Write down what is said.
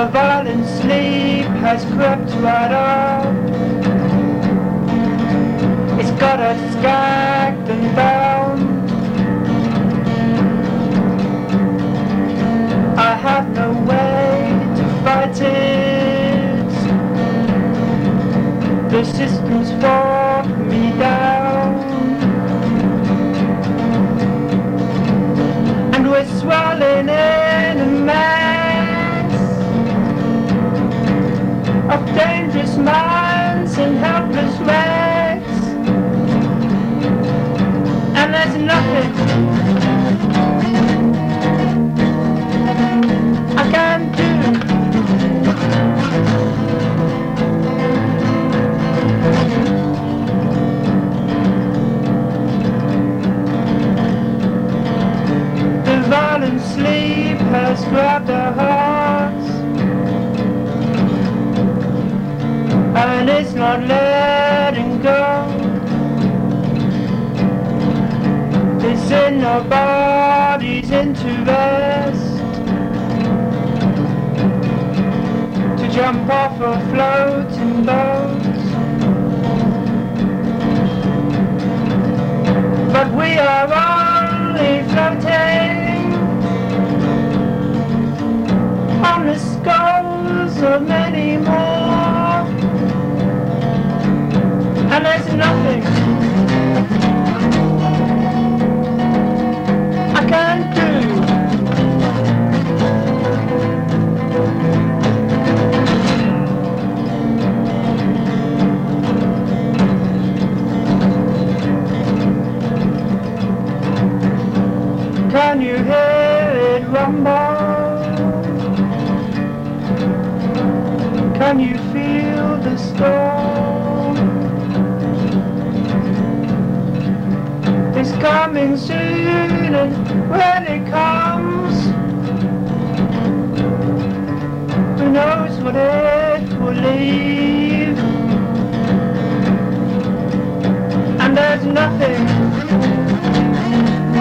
The violent sleep has crept right up. It's got us gagged and bound. I have no way to fight it. The system's fought me down, and we're swirling in a mass of dangerous minds and helpless wrecks. And there's nothing I can do. The violent sleep has grabbed our hearts, and it's not letting go. It's in our bodies into rest, to jump off a floating boat. But we are only floating on the skulls of many more, and there's nothing I can do. Can you hear it rumble? Can you feel the storm? It's coming soon, and when it comes, who knows what it will leave? And there's nothing